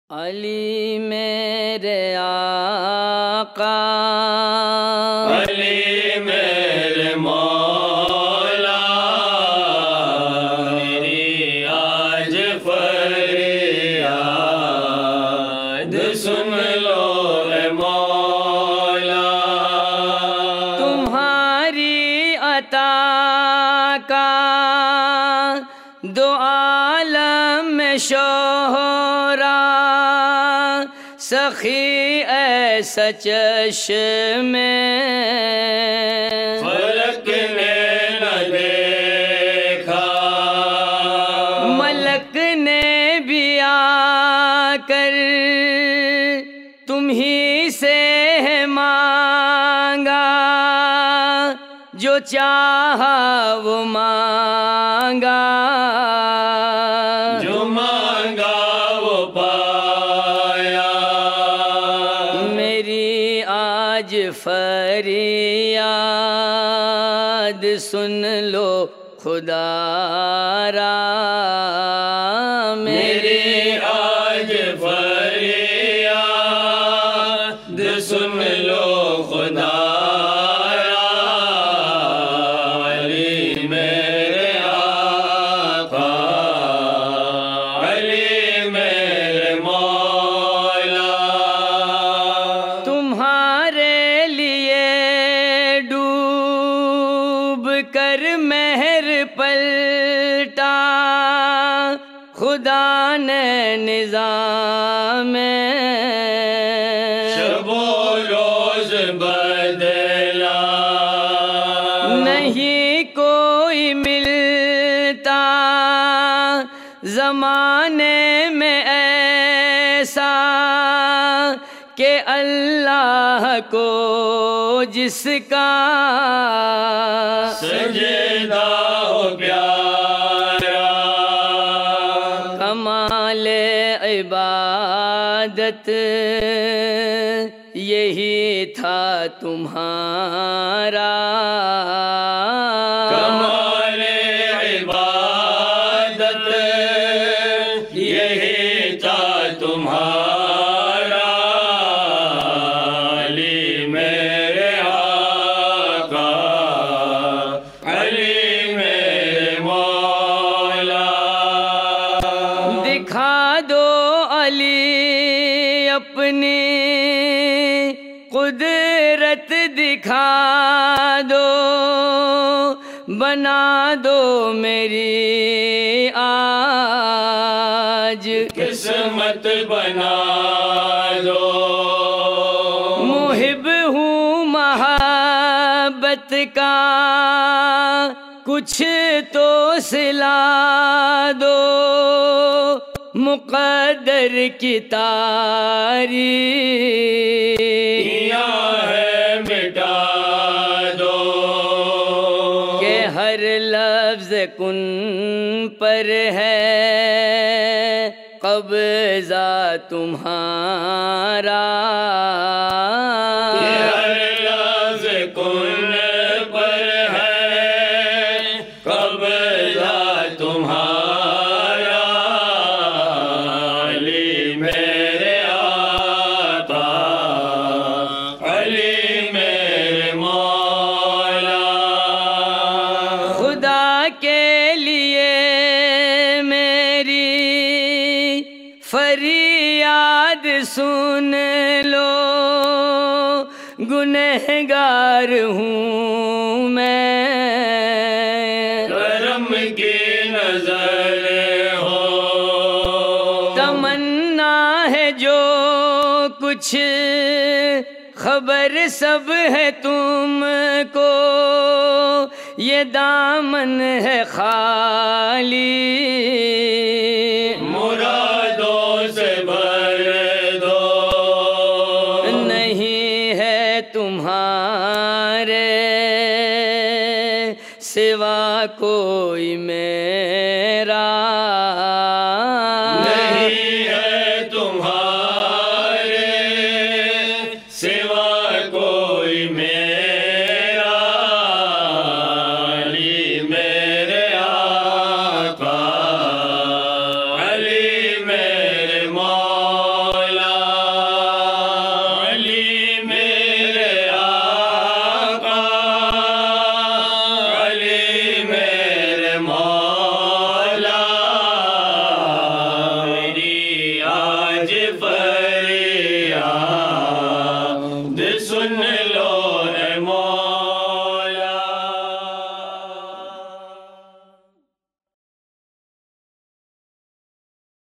علی میرے آقا، علی میرے مولا، میری آج فریاد سن لو اے مولا۔ تمہاری عطا کا دو عالم میں شہرا، سخی ایسا چشم فلک نے نہ دیکھا، ملک نے بھی آ کر تم ہی سے ہے مانگا، جو چاہا وہ مانگا، جو مانگا وہ پایا۔ میری آج فریاد سن لو خدا را، میری آج فریاد سن لو خدا را۔ علی میرے آقا، علی میرے مولا، تمہارے لیے ڈوب کر مہر پلٹا خدا نے نظام شب و روز بدلا، نہیں کوئی ملتا زمانے میں ایسا کہ اللہ کو جس کا سجدہ ہو پیارا۔ کمال عبادت یہی تھا تمہارا، کمال عبادت یہی تھا تمہارا۔ علی میرے آقا، علی میرے مولا، دکھا دو علی اپنی قدرت، دکھا دو، بنا دو میری آج قسمت بنا دو۔ محب ہوں محبت کا کچھ تو سلا دو، مقدر کی تاریخ ہے مٹا دو، کہ ہر لفظ کن پر ہے قبضہ تمہارا، ہر لفظ کن پر ہے قبضہ تمہارا۔ علی میرے آقا، علی میرے مولا، خدا کے لیے میری فریاد سن لو، گنہگار ہوں میں، کرم کی نظر ہو، تمنا ہے جو کچھ خبر سب ہے تم کو، یہ دامن ہے خالی، مرادوں سے بھر دو، نہیں ہے تمہارے سوا کوئی میں